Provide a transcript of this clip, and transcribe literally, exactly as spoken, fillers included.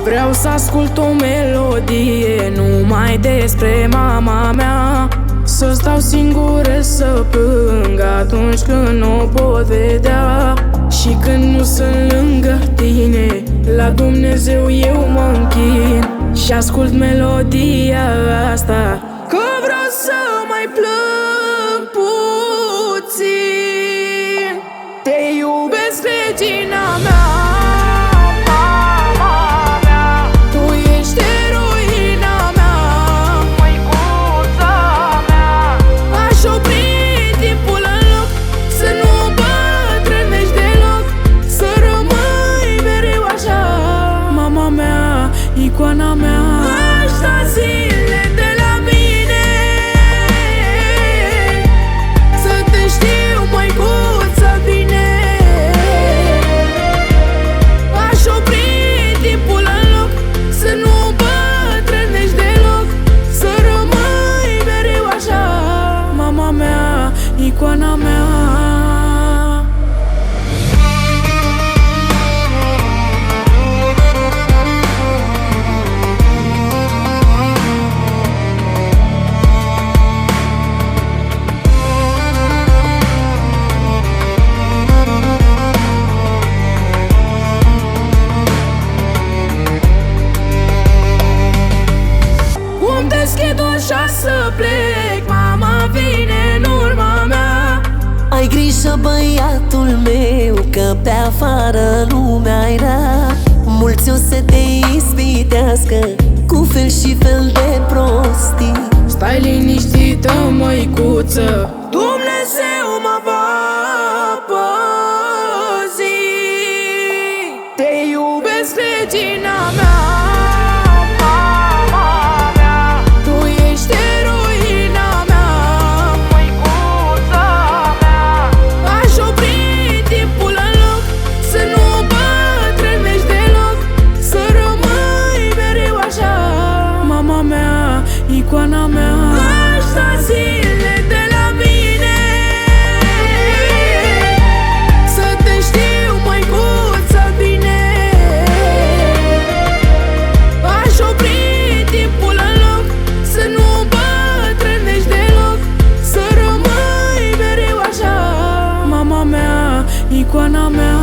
Vreau să ascult o melodie numai despre mama mea, să stau singură să plâng atunci când o pot vedea. Și când nu sunt lângă tine, la Dumnezeu eu mă închin și ascult melodia asta, că vreau să mai plâng puțin. Te iubesc, regina mea, mama mea. Tu ești eroina mea, măicuța mea. Aș opri timpul în loc, să nu îmbătrânești deloc, să rămâi mereu așa, mama mea, icoana mea. Aș da zile de la mine să te știu, măicuță, bine. Aș opri timpul în loc, să nu îmbătrânești deloc, să rămâi mereu așa, mama mea, icoana mea. Deschid ușa să plec, mama vine în urma mea. Ai grijă, băiatul meu, că pe afară lumea-i rea. Mulți o să te ispitească cu fel și fel de prostii. Stai liniștită, măicuță, Dumnezeu mă va păzi. Te iubesc, regina mea, icoana mea. Aș da zile de la mine să te știu, măicuță, bine. Aș opri timpul în loc, să nu îmbătrânești deloc, să rămâi mereu așa, mama mea, icoana mea.